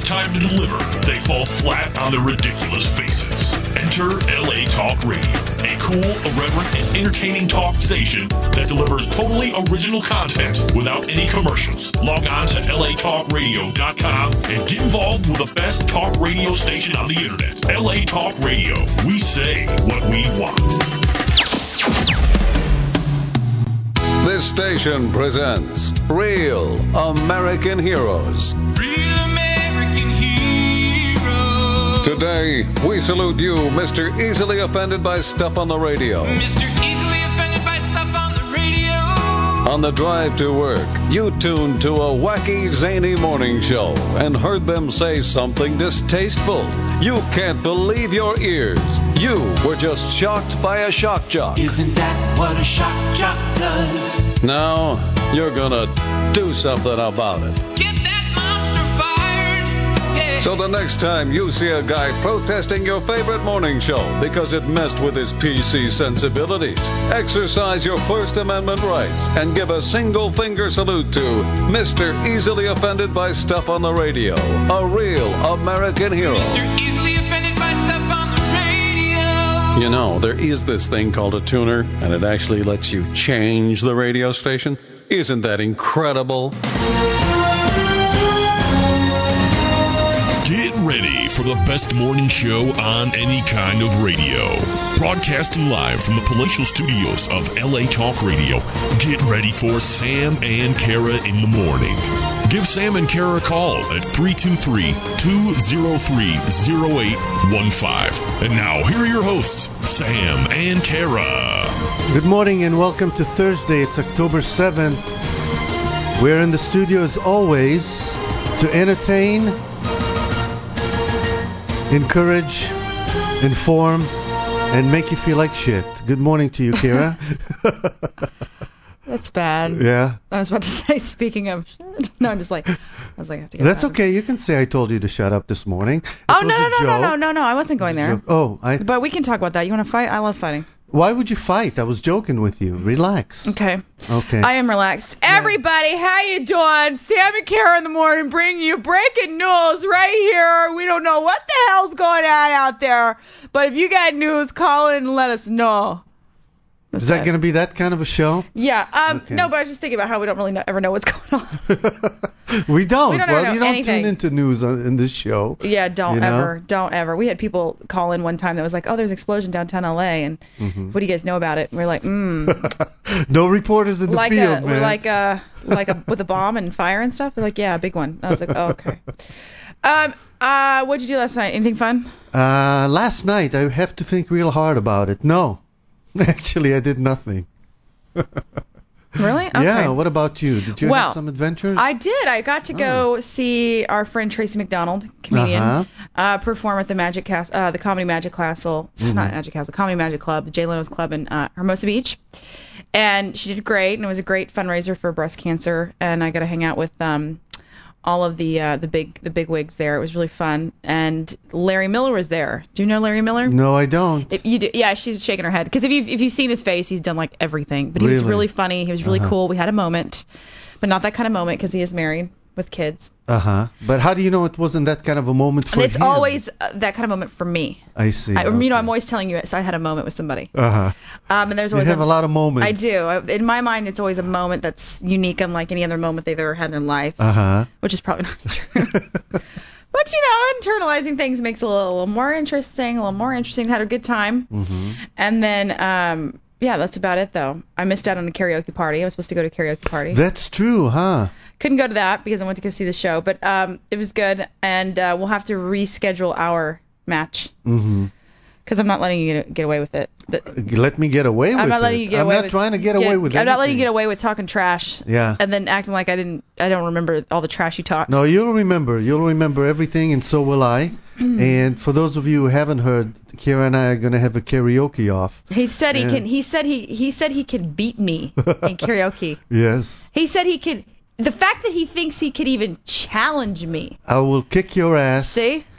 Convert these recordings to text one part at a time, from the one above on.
time to deliver, they fall flat on their ridiculous faces. Enter LA Talk Radio, a cool, irreverent, and entertaining talk station that delivers totally original content without any commercials. Log on to latalkradio.com and get involved with the best talk radio station on the internet. LA Talk Radio. We say what we want. This station presents Real American Heroes. Real American Heroes. Today, we salute you, Mr. Easily Offended by Stuff on the Radio. Mr. Easily Offended by Stuff on the Radio. On the drive to work, you tuned to a wacky, zany morning show and heard them say something distasteful. You can't believe your ears. You were just shocked by a shock jock. Isn't that what a shock jock does? Now, you're gonna do something about it. Get that monster fired. Yeah. So the next time you see a guy protesting your favorite morning show because it messed with his PC sensibilities, exercise your First Amendment rights and give a single finger salute to Mr. Easily Offended by Stuff on the Radio, a real American hero. Mr. Easily Offended by Stuff on the Radio. You know, there is this thing called a tuner, and it actually lets you change the radio station. Isn't that incredible? Get ready for the best morning show on any kind of radio. Broadcasting live from the palatial studios of LA Talk Radio. Get ready for Sam and Kara in the morning. Give Sam and Kara a call at 323-203-0815. And now, here are your hosts, Sam and Kara. Good morning and welcome to Thursday. It's October 7th. We're in the studio as always to entertain, encourage, inform, and make you feel like shit. Good morning to you, Kira. That's bad. Yeah. I was about to say, speaking of... No, I'm just like... I was like, I have to get That's that. okay. You can say I told you to shut up this morning. Oh, no. I wasn't going there. Oh, But we can talk about that. You want to fight? I love fighting. Why would you fight? I was joking with you. Relax. Okay. Okay. I am relaxed. Everybody, how you doing? Sam and Kara in the morning bring you breaking news right here. We don't know what the hell's going on out there. But if you got news, call in and let us know. Is that going to be that kind of a show? Yeah. Okay. No, but I was just thinking about how we don't really ever know what's going on. We don't. We don't Well, know you don't anything. tune into news in this show. Yeah, don't You know? ever. We had people call in one time that was like, oh, there's an explosion downtown LA, and what do you guys know about it? And we're like, No reporters in the field, man. We're like with a bomb and fire and stuff. They're like, yeah, a big one. I was like, oh, okay. What'd you do last night? Anything fun? Last night, I have to think real hard about it. No. Actually, I did nothing. Really? Okay. Yeah, what about you? Did you have some adventures? I did. I got to go see our friend Tracy McDonald, comedian, perform at the Magic Castle, the Comedy Magic Castle, not Magic Castle, Comedy Magic Club, the Jay Leno's Club in Hermosa Beach. And she did great, and it was a great fundraiser for breast cancer, and I got to hang out with all of the big wigs there. It was really fun. And Larry Miller was there. Do you know Larry Miller? No, I don't. If you do, yeah, she's shaking her head because if you've seen his face, he's done like everything. But he was really funny. He was really cool. We had a moment, but not that kind of moment because he is married with kids. But how do you know it wasn't that kind of a moment for him? It's always that kind of moment for me. I see. You know, I'm always telling you, so I had a moment with somebody. And there's always you have a lot of moments. I do. In my mind, it's always a moment that's unique, unlike any other moment they've ever had in their life. Which is probably not true. But, you know, internalizing things makes it a little more interesting, Had a good time. And then, yeah, that's about it, though. I missed out on a karaoke party. I was supposed to go to a karaoke party. That's true, huh? Couldn't go to that because I went to go see the show. But it was good, and we'll have to reschedule our match. Because I'm not letting you get away with it. Let me get away with it. I'm not letting you get away with it. I'm not trying to get away with it. I'm not letting you get away with talking trash. Yeah. And then acting like I don't remember all the trash you talked. No, you'll remember everything, and so will I. And for those of you who haven't heard, Kira and I are going to have a karaoke off. He said he can. He said he could beat me in karaoke. Yes. He said he could. The fact that he thinks he could even challenge me. I will kick your ass. See?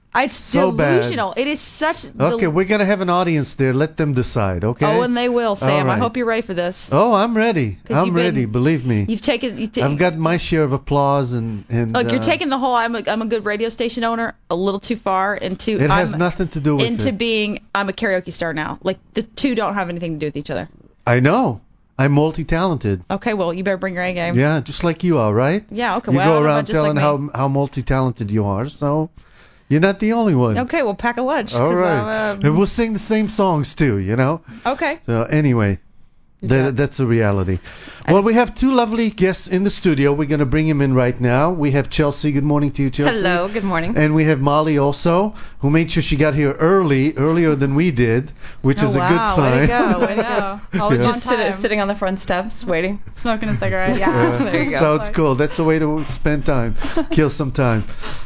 It's So bad. delusional. It is such. Okay, we're going to have an audience there. Let them decide, okay? Oh, and they will, Sam. All right. I hope you're ready for this. Oh, I'm ready. 'Cause I'm you've been- ready. Believe me. You've taken. I've got my share of applause and Look, you're taking the whole I'm a good radio station owner a little too far into. it has nothing to do with into it. being I'm a karaoke star now. Like the two don't have anything to do with each other. I know. I'm multi-talented. Okay, well you better bring your A game. Yeah, just like you are, right? Yeah. Okay. You well, I go don't know, around just telling like how multi-talented you are, so you're not the only one. Okay, we'll pack a lunch. All 'cause right. I'm, And we'll sing the same songs too, you know? okay. So anyway, that's the reality. Well, we have two lovely guests in the studio. We're going to bring them in right now. We have Chelsea. Good morning to you, Chelsea. Hello, good morning. And we have Molly also, who made sure she got here earlier than we did, which is a good sign. Way to go. Way to go. Always Yeah. just sitting on the front steps waiting. Smoking a cigarette. Yeah. There you go. So it's cool. That's a way to spend time, kill some time.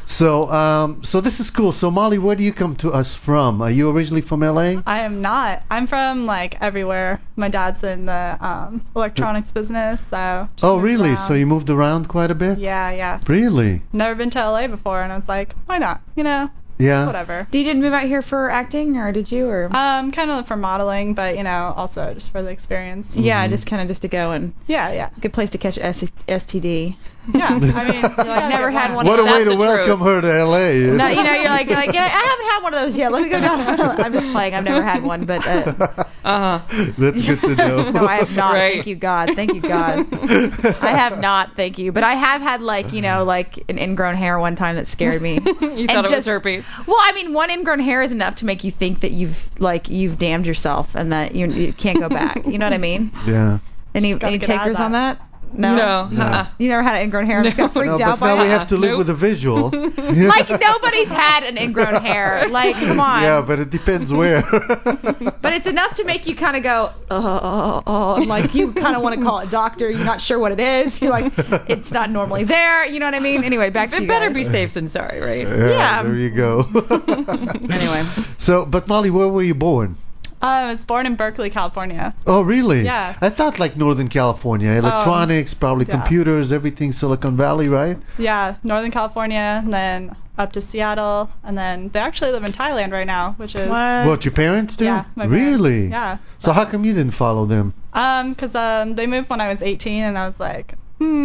So, so this is cool. So, Molly, where do you come to us from? Are you originally from LA? I am not. I'm from like everywhere. My dad's in the electronics business, so. just Oh, moved really? around. So you moved around quite a bit? Yeah. Really? Never been to LA before, and I was like, why not? You know, Yeah. whatever. You didn't move out here for acting, or did you? Or Kind of for modeling, but you know, also just for the experience. yeah, just kind of just to go and Yeah. good place to catch STD. Yeah. I mean, I've never had one. What a way That's to the welcome her to LA. No, you know, you're like, yeah, I haven't had one of those yet. Let me go down. I'm just playing. I've never had one, but That's good to know. no, I have not. Right. Thank you, God. Thank you, God. I have not. Thank you. But I have had like an ingrown hair one time that scared me. You thought it was herpes. Well, I mean, one ingrown hair is enough to make you think that you've damned yourself and that you can't go back. You know what I mean? Yeah. Any gotta get out of takers on that? No. No. You never had an ingrown hair and got freaked No, out but by now it? we have to live Nope. with a visual. Like nobody's had an ingrown hair. Like, come on. Yeah, but it depends where. But it's enough to make you kind of go, like you kind of want to call a doctor. You're not sure what it is. You're like, it's not normally there. You know what I mean? Anyway, back to you It better guys. be safe than sorry, right? Yeah. There you go. Anyway. So, but Molly, where were you born? I was born in Berkeley, California. Oh, really? Yeah. I thought like Northern California, electronics, probably yeah. computers, everything Silicon Valley, right? Yeah, Northern California, and then up to Seattle, and then they actually live in Thailand right now, which is What, your parents do? Yeah, my parents. Really? Yeah. So how come you didn't follow them? Because they moved when I was 18, and I was like,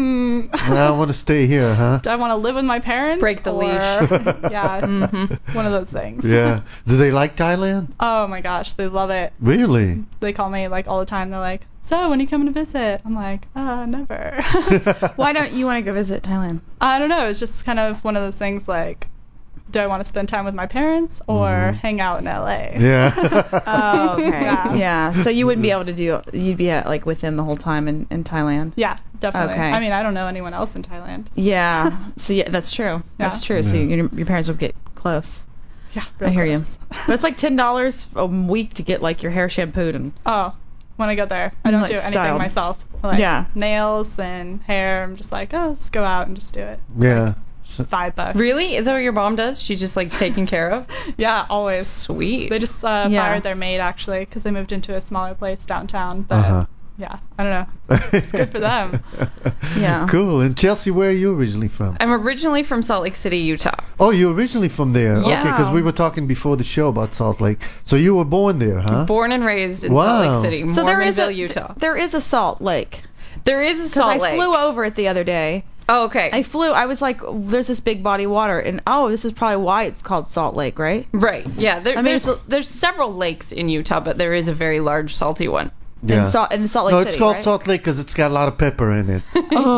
I want to stay here, huh? do I want to live with my parents? Break the or- leash. Yeah, one of those things. Yeah. Do they like Thailand? Oh my gosh, they love it. Really? They call me like all the time. They're like, so when are you coming to visit? I'm like, never. Why don't you want to go visit Thailand? I don't know. It's just kind of one of those things like, do I want to spend time with my parents or hang out in LA? Yeah. Oh, okay. Yeah. Yeah. So you wouldn't be able to you'd be like with them the whole time in Thailand. Yeah, definitely. Okay. I mean, I don't know anyone else in Thailand. Yeah. So yeah, that's true. That's Yeah. true. So Yeah. your parents would get close. Yeah, I hear you. close. But it's like $10 a week to get like your hair shampooed and Oh, when I get there, I don't Like do anything styled. myself. Like Yeah. nails and hair. I'm just like, let's go out and just do it. Yeah. $5. Really? Is that what your mom does? She's just like taken care of? Yeah, always. Sweet. They just fired their maid actually because they moved into a smaller place downtown. But Uh-huh. yeah, I don't know. It's good for them. Yeah. Cool. And Chelsea, where are you originally from? I'm originally from Salt Lake City, Utah. Oh, you're originally from there. Yeah. Okay, because we were talking before the show about Salt Lake. So you were born there, huh? Born and raised in Wow. Salt Lake City, So there is Morganville, Utah. there is a Salt Lake. There is a Because Salt I Lake. flew over it the other day. Oh, okay. I was like, there's this big body of water, and this is probably why it's called Salt Lake, right? Right. Yeah. I mean, There's several lakes in Utah, but there is a very large salty one. Yeah. In Salt Lake No, City, it's called right? Salt Lake because it's got a lot of pepper in it.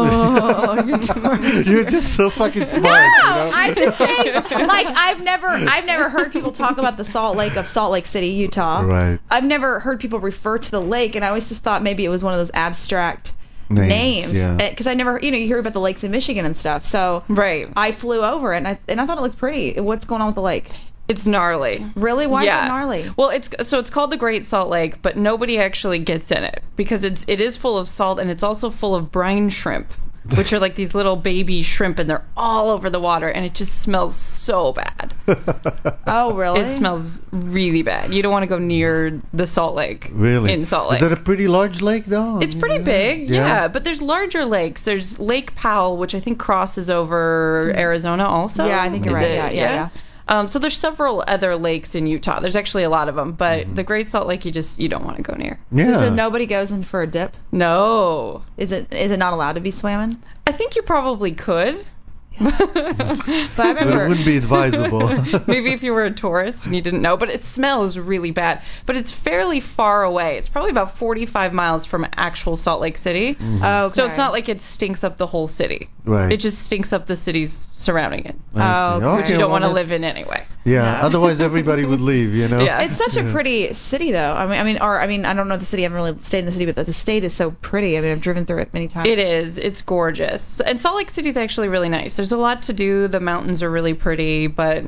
Oh, you're torn. You're just so fucking No, smart, you know? I'm just saying, like, I've never heard people talk about the Salt Lake of Salt Lake City, Utah. Right. I've never heard people refer to the lake, and I always just thought maybe it was one of those abstract names. Yeah. Because I never, you hear about the lakes in Michigan and stuff. So Right. I flew over it, and I thought it looked pretty. What's going on with the lake? It's gnarly. Really? Why yeah. is it gnarly? Well, it's called the Great Salt Lake, but nobody actually gets in it because it is full of salt and it's also full of brine shrimp, which are like these little baby shrimp and they're all over the water and it just smells so bad. Oh, really? It smells really bad. You don't want to go near the Salt Lake. Really? In Salt Lake. Is that a pretty large lake, though? It's pretty big, yeah. But there's larger lakes. There's Lake Powell, which I think crosses over Arizona also. Yeah, I think you're Is right. it? Yeah. So there's several other lakes in Utah. There's actually a lot of them, but the Great Salt Lake you don't want to go near. Yeah. So nobody goes in for a dip? No. Is it not allowed to be swimming? I think you probably could. But I But it remember. wouldn't be advisable. Maybe if you were a tourist and you didn't know, but it smells really bad. But it's fairly far away. It's probably about 45 miles from actual Salt Lake City. Oh, okay. So it's not like it stinks up the whole city. Right. It just stinks up the cities surrounding it, I see. okay. which you don't want to well, live in anyway. Yeah, otherwise everybody would leave, you know? Yeah. It's such a pretty city, though. I mean, I don't know the city. I haven't really stayed in the city, but the state is so pretty. I mean, I've driven through it many times. It is. It's gorgeous. And Salt Lake City is actually really nice. There's a lot to do. The mountains are really pretty, but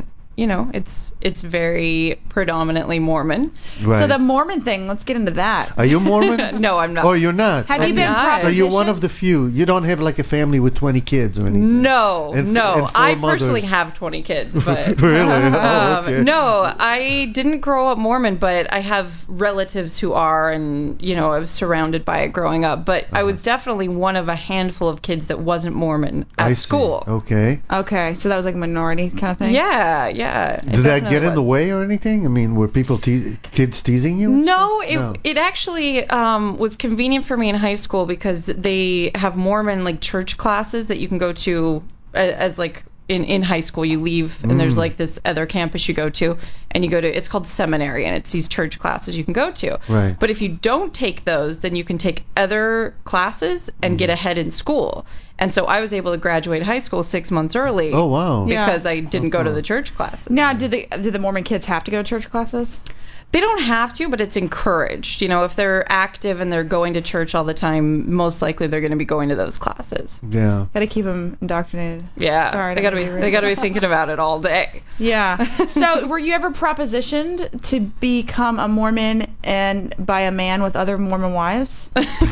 it's very predominantly Mormon. Right. So the Mormon thing, let's get into that. Are you Mormon? No, I'm not. Oh, you're not? Have you been not. So you're one propositioned? of the few. You don't have like a family with 20 kids or anything? No, And no. four I mothers. personally have 20 kids, but Really? Oh, okay. no, I didn't grow up Mormon, but I have relatives who are, and I was surrounded by it growing up. But I was definitely one of a handful of kids that wasn't Mormon at I see. school. Okay. Okay, so that was like a minority kind of thing? Yeah. It Did that get definitely in the was. way or anything? I mean, were people kids teasing you? and No, stuff? it actually was convenient for me in high school because they have Mormon like church classes that you can go to as like in high school. You leave and there's like this other campus you go to, and you go to, it's called seminary, and it's these church classes you can go to. Right. But if you don't take those, then you can take other classes and get ahead in school. And so I was able to graduate high school 6 months early. Oh, wow. Because I didn't go to the church classes. Now, did the Mormon kids have to go to church classes? They don't have to, but it's encouraged. If they're active and they're going to church all the time, most likely they're going to be going to those classes. Yeah. Got to keep them indoctrinated. Yeah, Sorry, they gotta be thinking about it all day. Yeah. So, were you ever propositioned to become a Mormon and by a man with other Mormon wives?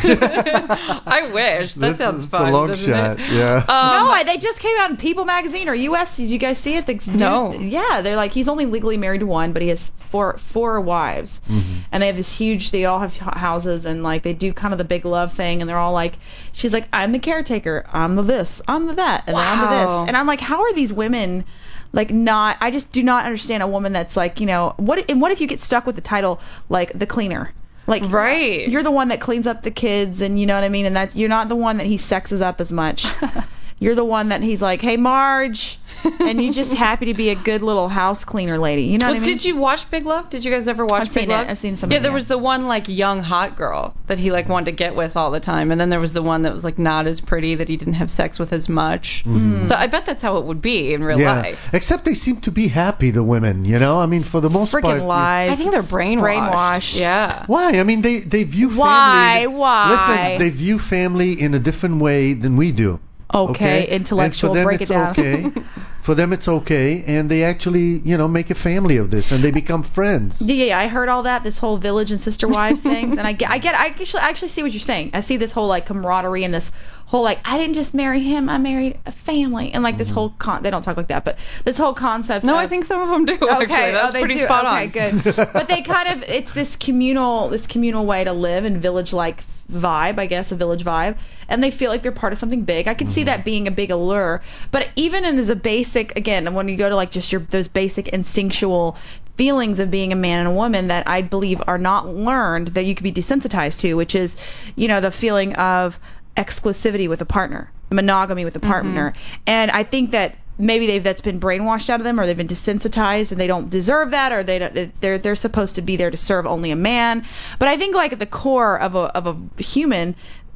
I wish. That sounds It's fun. a long doesn't shot. It? Yeah. No, they just came out in People magazine or US. Did you guys see it? No. Yeah, they're like, he's only legally married to one, but he has four wives, and they have this huge. They all have houses, and like they do kind of the big love thing, and they're all like, she's like, I'm the caretaker, I'm the this, I'm the that, and then I'm the Wow. this, and I'm like, how are these women? Like not, I just do not understand a woman that's like, what if you get stuck with the title like the cleaner? Like, Right. You're the one that cleans up the kids, and you know what I mean, and that you're not the one that he sexes up as much. You're the one that he's like, hey Marge, and you're just happy to be a good little house cleaner lady. You know what I mean? Did you watch Big Love? Did you guys ever watch I've Big seen Love? it. I've seen some. Yeah, of it, there was the one like young hot girl that he like wanted to get with all the time, and then there was the one that was like not as pretty that he didn't have sex with as much. So I bet that's how it would be in real Yeah. life. Except they seem to be happy, the women, I mean, for the most part. freaking lies. I think they're brainwashed. Yeah. Why? I mean, they view family. Why? Listen, they view family in a different way than we do. Okay, intellectual, And for them break it's it down. okay. For them it's okay, and they actually, make a family of this, and they become friends. Yeah, I heard all that, this whole village and sister wives things, and I actually see what you're saying. I see this whole like camaraderie and this whole like, I didn't just marry him, I married a family, and like this whole they don't talk like that, but this whole concept. No, of, I think some of them do. Actually, that's they pretty do? spot on. Okay, good. But they kind of, it's this communal way to live and village-like vibe, I guess, a village vibe, and they feel like they're part of something big. I can see that being a big allure, but even as a basic, again, when you go to like just those basic instinctual feelings of being a man and a woman that I believe are not learned, that you could be desensitized to, which is, the feeling of exclusivity with a partner, monogamy with a partner, and I think that maybe that's been brainwashed out of them, or they've been desensitized and they don't deserve that, or they're supposed to be there to serve only a man. But I think like at the core of a human,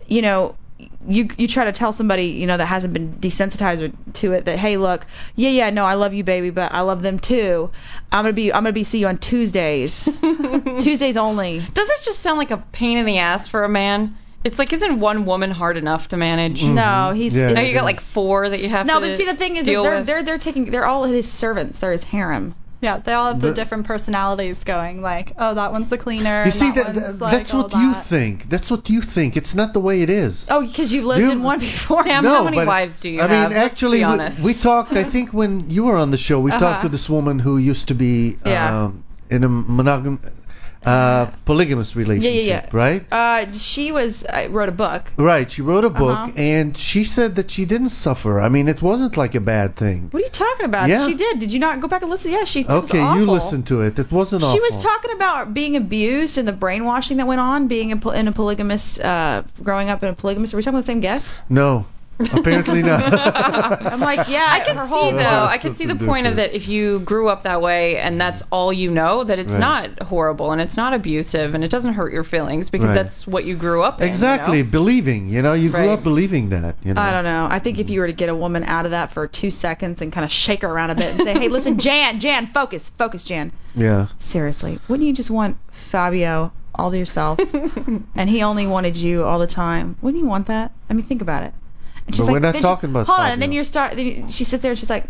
you try to tell somebody that hasn't been desensitized to it that, hey, look, no, I love you, baby, but I love them too. I'm gonna be see you on Tuesdays, Tuesdays only. Does this just sound like a pain in the ass for a man? It's like, isn't one woman hard enough to manage? No, he's Yeah. Now you got like four that you have to no, but see the thing is deal with. they're all his servants. They're his harem. Yeah, they all have the The- different personalities going. Like, oh, that one's the cleaner. You and see, that one's like that's all what you that. think. That's what you think. It's not the way it is. Oh, because you've lived You- in one before. Sam, No, how many but, wives do you I have? mean, Let's actually, be honest. we talked. I think when you were on the show, we talked to this woman who used to be Yeah. in a polygamous relationship, right? She wrote a book. Right, she wrote a book, and she said that she didn't suffer. I mean, it wasn't like a bad thing. What are you talking about? Yeah. She did. Did you not go back and listen? Yeah, she. Okay, it was awful. you listened to it. It wasn't awful. She was talking about being abused and the brainwashing that went on, being in a polygamist, growing up in a polygamist. Are we talking about the same guest? No. Apparently not. I'm like, yeah. I can see though. I can see the point of different. that if you grew up that way and that's all you know, that it's Right. not horrible and it's not abusive and it doesn't hurt your feelings because Right. that's what you grew up in. Exactly, You know? believing. You grew Right. up believing that. I don't know. I think if you were to get a woman out of that for 2 seconds and kind of shake her around a bit and say, hey, listen, Jan, focus, Jan. Yeah. Seriously, wouldn't you just want Fabio all to yourself and he only wanted you all the time? Wouldn't you want that? I mean, think about it. And But we're not talking about hold on, Fabio. and then she sits there and she's like,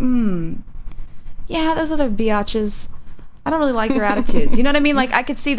yeah, those other biatches, I don't really like their attitudes. You know what I mean? Like I could see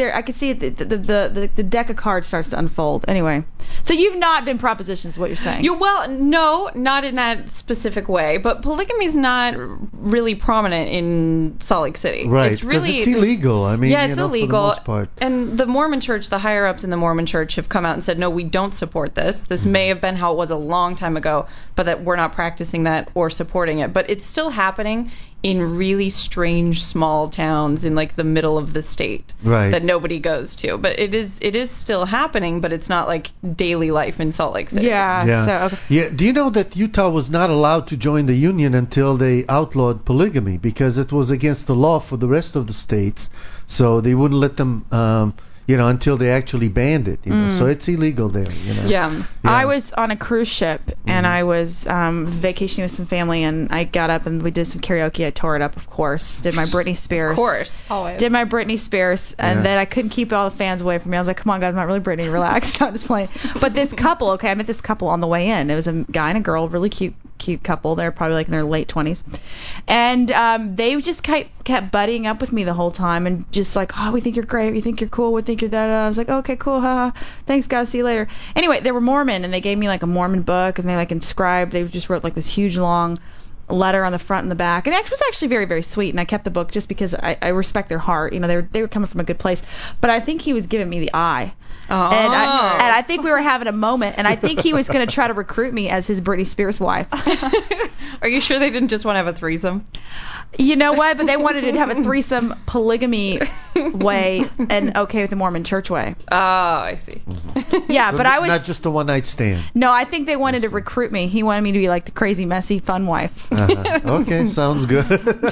the deck of cards starts to unfold. Anyway, so you've not been propositioned, is what you're saying? Well, no, not in that specific way. But polygamy is not really prominent in Salt Lake City. Right, It's 'cause really it's illegal. I mean, yeah, it's for the illegal. most part. And the Mormon Church, the higher ups in the Mormon Church, have come out and said, no, we don't support this. This may have been how it was a long time ago, but that we're not practicing that or supporting it. But it's still happening in really strange small towns in like the middle of the state Right. that nobody goes to. But it is still happening, but it's not like daily life in Salt Lake City. Yeah. Yeah. So okay. Yeah. Do you know that Utah was not allowed to join the union until they outlawed polygamy because it was against the law for the rest of the states, so they wouldn't let them, until they actually banned it. So it's illegal there. Yeah. I was on a cruise ship and I was vacationing with some family and I got up and we did some karaoke. I tore it up, of course. Did my Britney Spears. Of course. Always. Did my Britney Spears, and Yeah. then I couldn't keep all the fans away from me. I was like, come on, guys, I'm not really Britney. Relax. No, I'm just playing. But this couple, I met this couple on the way in. It was a guy and a girl, really cute couple. They're probably like in their late 20s. And they just kept buddying up with me the whole time and just like, oh, we think you're great. We think you're cool. We think you're that. I was like, okay, cool. Haha. Thanks, guys. See you later. Anyway, they were Mormon, and they gave me like a Mormon book, and they like inscribed. They just wrote like this huge long letter on the front and the back, and it was actually very, very sweet. And I kept the book just because I respect their heart. They were coming from a good place. But I think he was giving me the eye. Oh. And I think we were having a moment, and I think he was going to try to recruit me as his Britney Spears wife. Are you sure they didn't just want to have a threesome? You know what? But they wanted to have a threesome polygamy way and okay with the Mormon church way. Oh, I see. Yeah, So but I was not just a one night stand. No, I think they wanted to recruit me. He wanted me to be like the crazy, messy, fun wife. Okay, sounds good.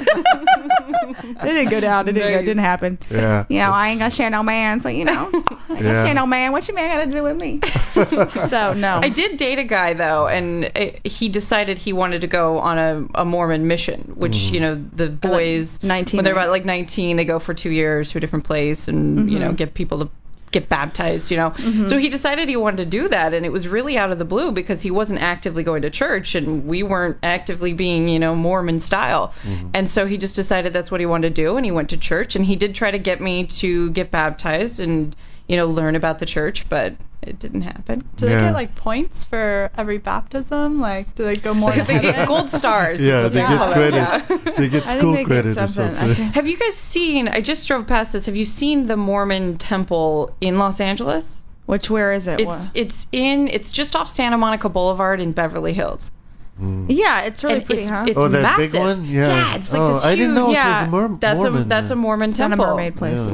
It didn't go down. It didn't happen. Yeah. I ain't gonna share no man. So I ain't gonna share no man. What your man got to do with me? So no. I did date a guy though, and he decided he wanted to go on a Mormon mission, which the boys 19, when they're right? about like 19, they go for 2 years to a different place and get people to get baptized. So he decided he wanted to do that, and it was really out of the blue because he wasn't actively going to church and we weren't actively being Mormon style. And so he just decided that's what he wanted to do, and he went to church, and he did try to get me to get baptized and learn about the church, but it didn't happen. Do they Yeah. get like points for every baptism? Like, do they go more? They get gold stars. is Yeah, what they call get it. credit. Yeah. They get I think school they get credit or something. something. Have you guys seen? I just drove past this. Have you seen the Mormon temple in Los Angeles? Where is it? It's just off Santa Monica Boulevard in Beverly Hills. Yeah, it's really And pretty, it's, huh? it's Oh, that massive. big one? Yeah. It's like Oh, this I huge. didn't know it was yeah, a Mormon. That's a Mormon It's not a temple. mermaid place.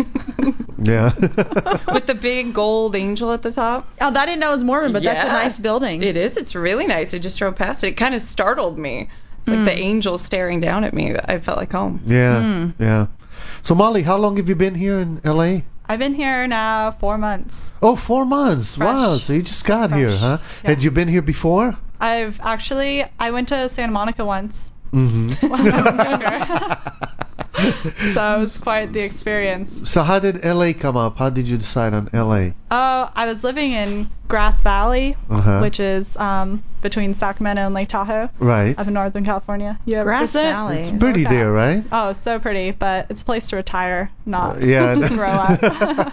Yeah. With the big gold angel at the top. Oh, I didn't know it was Mormon, but that's a Yeah. nice building. It is. It's really nice. I just drove past it. It kind of startled me. It's like the angel staring down at me. I felt like home. Yeah. Yeah. So Molly, how long have you been here in LA? I've been here now 4 months. Oh, 4 months. Fresh. Wow. So you just got here, huh? Yeah. Had you been here before? I went to Santa Monica once. Mm-hmm. When I was younger. So it was quite the experience. So how did LA come up? How did you decide on LA? Oh, I was living in Grass Valley, Uh-huh. which is between Sacramento and Lake Tahoe Right. up in Northern California. You ever Grass visit? Valley. It's pretty Okay. there, right? Oh, it's so pretty, but it's a place to retire, not Yeah. to grow up.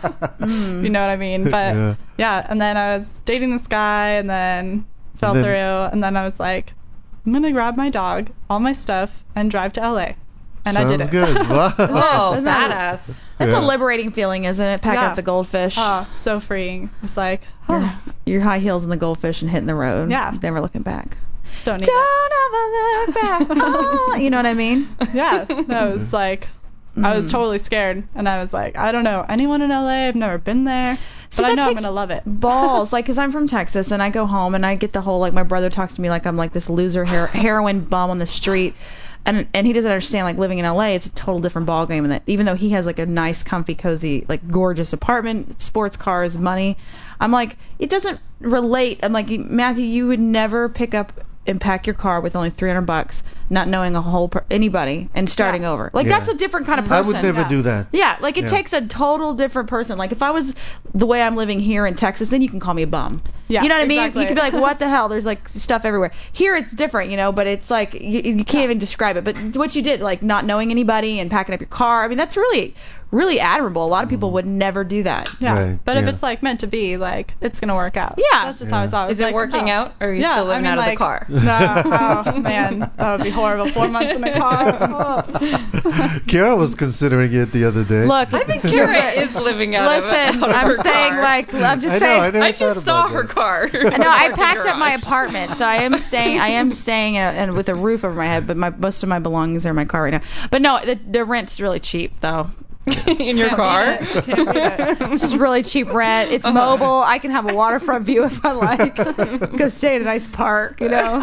You know what I mean? But Yeah. yeah, and then I was dating this guy, and then fell Then- through, and then I was like, I'm gonna grab my dog, all my stuff, and drive to LA. And I did Sounds it. good. Wow. Oh, Isn't that- badass. That's Yeah. a liberating feeling, isn't it? Packing Yeah. up the goldfish. Oh, so freeing. It's like, Your high heels and the goldfish and hitting the road. Yeah. Never looking back. don't need Don't ever look back. Oh, you know what I mean? it. Yeah. No, it was like, I was totally scared. And I was like, I don't know anyone in LA. I've never been there. See, But I that know I'm takes going to love it. Balls, like, 'cause I'm from Texas and I go home and I get the whole, like, my brother talks to me like I'm like this loser heroin bum on the street. And he doesn't understand, like, living in LA, it's a total different ballgame. And that even though he has, like, a nice, comfy, cozy, like, gorgeous apartment, sports cars, money, I'm like, it doesn't relate. I'm like, Matthew, you would never pick up and pack your car with only $300, not knowing a whole anybody, and starting over. Like, Yeah. that's a different kind of I person. would never do that. Yeah, like it Yeah. takes a total different person. Like if I was the way I'm living here in Texas, then you can call me a bum. Yeah, You know what I mean? exactly. You can be like, what the hell? There's like stuff everywhere. Here it's different, you know, but it's like you can't even describe it. But what you did, like not knowing anybody and packing up your car, I mean, that's really, really admirable. A lot of people would never do that. Yeah. Right, But if yeah. it's like meant to be, like it's gonna work out. Yeah. That's just how I saw it. Is it Like, working oh. out, or are you Yeah, still living I mean, out of the like, car? No, oh man, that would be horrible. 4 months in a car. Oh. Kara was considering it the other day. Look, I think Kara is living out listen, of I'm her saying car. like I'm just I know, saying. I never I thought just saw about her that. car. No, I packed up my apartment, so I am staying and with a roof over my head. But most of my belongings are in my car right now. But no, the rent's really cheap though. in your car. Can't beat it. It's just really cheap rent. It's mobile. I can have a waterfront view if I like. Go stay in a nice park, you know.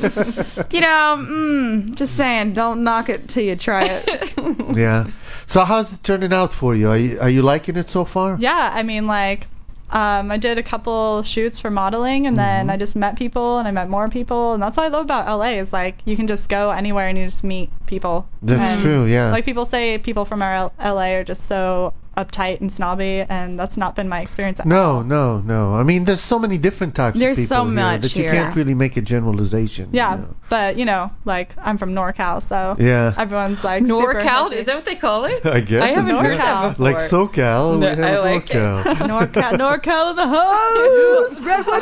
Just saying, don't knock it till you try it. Yeah. So how's it turning out for you? Are you liking it so far? Yeah, I mean, like, I did a couple shoots for modeling, and then I just met people, and I met more people, and that's what I love about LA is like you can just go anywhere and you just meet people. That's And, true, yeah. Like people say, people from our LA are just so uptight and snobby, and that's not been my experience at all. No. I mean, there's so many different types There's of people so here much that you here. can't really make a generalization. Yeah, you know. but like I'm from NorCal, so Yeah. everyone's like super NorCal? happy. Is that what they call it? I guess. I haven't heard that NorCal. before. Like SoCal, No, we have I like it. NorCal. NorCal in the house, Redwood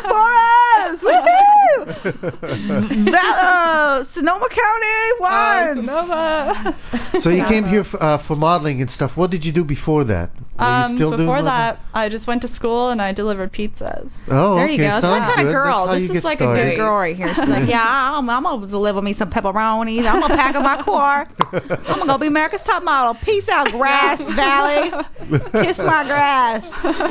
Forest, woohoo! Sonoma County, one. Sonoma. So you came here for modeling and stuff. What did you do before that? Were you still doing Before modeling? that, I just went to school and I delivered pizzas. Oh, There okay. you go. That's my Sounds kind of good. girl. That's how This you is get like started. a good girl right here. She's like, yeah, I'm gonna deliver me some pepperonis. I'm gonna pack up my car. I'm gonna go be America's top model. Peace out, Grass Valley. Kiss my grass.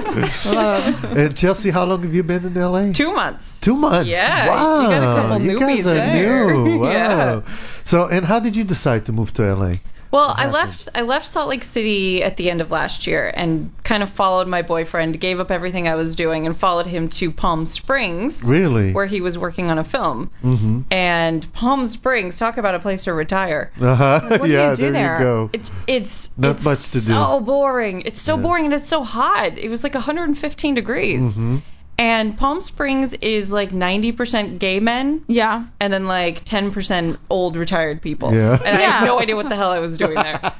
And Chelsea, how long have you been in LA? 2 months. 2 months. Yeah, Wow. you got a couple you guys newbies are there. new. Wow. Yeah. So, and how did you decide to move to LA? Well, What I happened? left Salt Lake City at the end of last year and kind of followed my boyfriend, gave up everything I was doing and followed him to Palm Springs, Really? where he was working on a film. Mm-hmm. And Palm Springs, talk about a place to retire. Uh-huh. What do you Yeah, do there there? you go. It's Not much to do. so boring. It's so Yeah. boring and it's so hot. It was like 115 degrees. Mm-hmm. And Palm Springs is like 90% gay men Yeah. and then like 10% old retired people. Yeah. And I Yeah. had no idea what the hell I was doing there.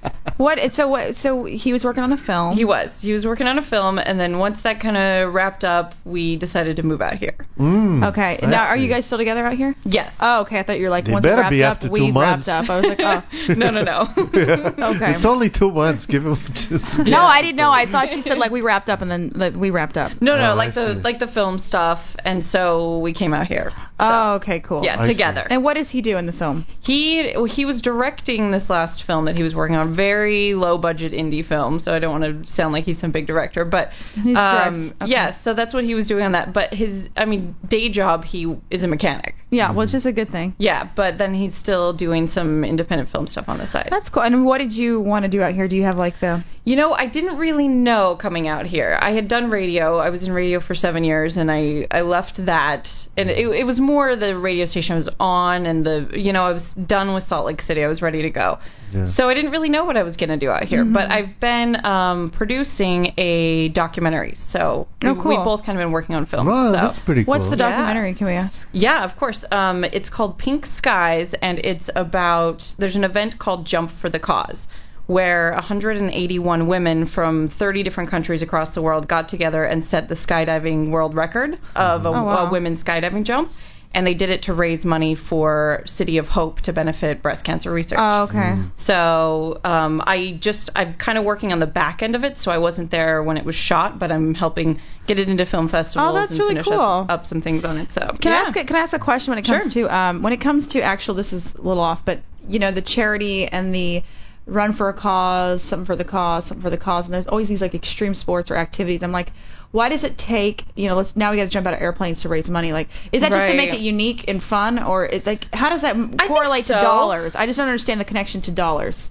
So he was working on a film. He was working on a film, and then once that kind of wrapped up, we decided to move out here. Mm, Okay. I Now, are see. you guys still together out here? Yes. Oh, okay. I thought you were like They once it better wrapped be up, after 2 we months. wrapped up. I was like, oh. No. Okay. It's only 2 months. Give him just. No, I didn't know. I thought she said like we wrapped up and then like, we wrapped up. No, Oh, like I see. the film stuff, and so we came out here. So, Oh, okay, cool. yeah, I see. together. And what does he do in the film? He was directing this last film that he was working on, very low budget indie film, so I don't want to sound like he's some big director, but He directs, okay. yeah, so that's what he was doing on that. But his day job, he is a mechanic. Yeah, well, it's just a good thing. Yeah, but then he's still doing some independent film stuff on the side. That's cool. And what did you want to do out here? Do you have like the I didn't really know coming out here. I had done radio. I was in radio for 7 years, and I left that. And it was more the radio station I was on, and I was done with Salt Lake City. I was ready to go. Yeah. So I didn't really know what I was going to do out here. But I've been producing a documentary. So Oh, we cool. both kind of been working on films. Wow, so. that's pretty cool. what's the Yeah. documentary? Can we ask? Yeah, of course. It's called Pink Skies, and it's about, there's an event called Jump for the Cause, where 181 women from 30 different countries across the world got together and set the skydiving world record of wow. a women's skydiving jump. and they did it to raise money for City of Hope to benefit breast cancer research. Oh, okay. So I'm kind of working on the back end of it, so I wasn't there when it was shot, but I'm helping get it into film festivals Oh, that's and really finish cool. up some things on it. So Can I ask a question when it comes to actual, this is a little off, but the charity and the run for a cause, something for the cause, and there's always these like extreme sports or activities. I'm like, why does it take, now we got to jump out of airplanes to raise money? Like, is that just to make it unique and fun, or how does that correlate to dollars? I just don't understand the connection to dollars.